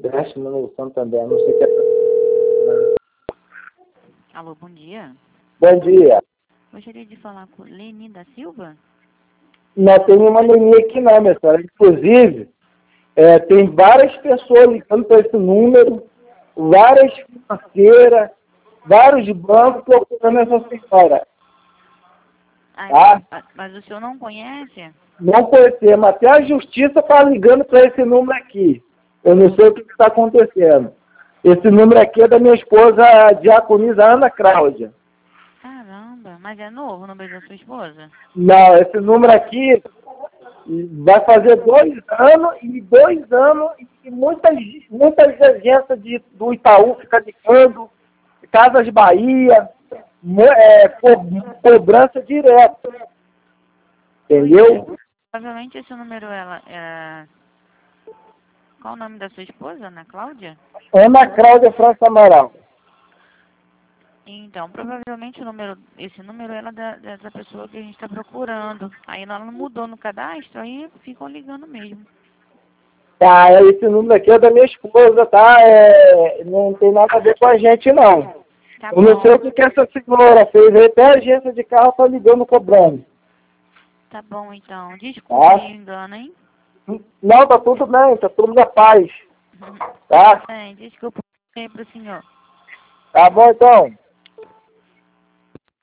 empréstimo no Santander, não sei o que é. Alô, bom dia. Bom dia. Gostaria de falar com Leni da Silva? Não tem nenhuma Leni aqui não, minha senhora. Inclusive, tem várias pessoas ligando para esse número, várias financeiras, vários bancos procurando essa senhora. Ah, mas o senhor não conhece? Não conhecemos. Até a justiça está ligando para esse número aqui. Eu não sei o que está acontecendo. Esse número aqui é da minha esposa, a diaconisa Ana Cláudia. Caramba, mas é novo o número da sua esposa? Não, esse número aqui vai fazer 2 anos, e muitas agências do Itaú ficam ligando, Casas Bahia, cobrança direta. Entendeu? Provavelmente esse número Qual o nome da sua esposa, Ana Cláudia? Ana Cláudia França Amaral. Então, provavelmente esse número é dessa pessoa que a gente está procurando. Aí ela não mudou no cadastro, aí ficam ligando mesmo. Tá, esse número aqui é da minha esposa, tá? Não tem nada a ver com a gente, não. Tá Eu não bom. sei o que essa senhora fez, até a agência de carro tá ligando cobrando. Tá bom, então. Desculpa o engano, hein? Não, tá tudo bem, tá tudo na paz. Tá? Desculpa aí pro senhor. Tá bom, então.